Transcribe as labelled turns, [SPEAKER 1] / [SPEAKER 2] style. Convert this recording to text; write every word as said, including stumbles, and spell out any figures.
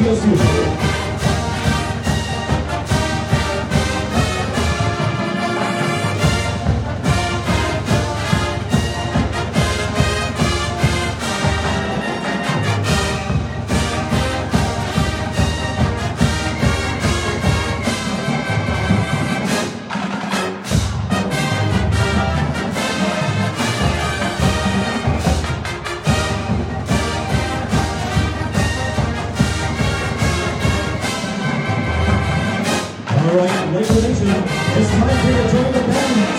[SPEAKER 1] Brasil. All right, Lakewood Nation, it's time for you to join the band.